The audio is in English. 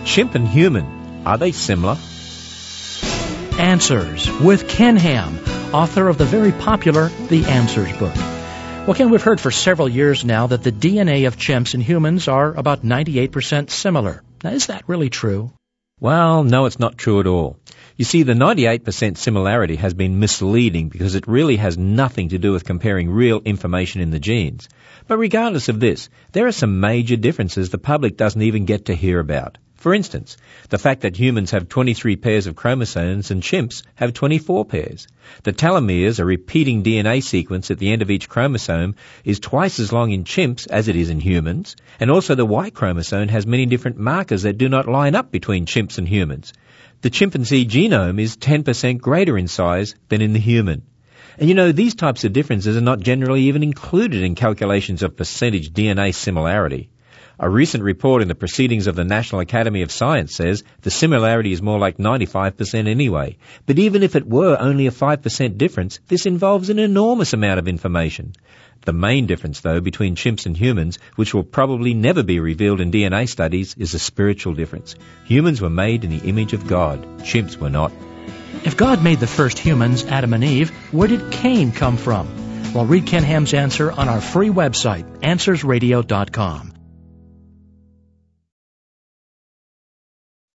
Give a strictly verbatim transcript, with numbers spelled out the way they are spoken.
chimp and human, are they similar? Answers with Ken Ham, author of the very popular The Answers book. Well, Ken, we've heard for several years now that the D N A of chimps and humans are about ninety-eight percent similar. Now, is that really true? Well, no, it's not true at all. You see, the ninety-eight percent similarity has been misleading because it really has nothing to do with comparing real information in the genes. But regardless of this, there are some major differences the public doesn't even get to hear about. For instance, the fact that humans have twenty-three pairs of chromosomes and chimps have twenty-four pairs. The telomeres, a repeating D N A sequence at the end of each chromosome, is twice as long in chimps as it is in humans. And also the Y chromosome has many different markers that do not line up between chimps and humans. The chimpanzee genome is ten percent greater in size than in the human. And you know, these types of differences are not generally even included in calculations of percentage D N A similarity. A recent report in the Proceedings of the National Academy of Science says the similarity is more like ninety-five percent anyway. But even if it were only a five percent difference, this involves an enormous amount of information. The main difference, though, between chimps and humans, which will probably never be revealed in D N A studies, is a spiritual difference. Humans were made in the image of God. Chimps were not. If God made the first humans, Adam and Eve, where did Cain come from? Well, read Ken Ham's answer on our free website, answers radio dot com.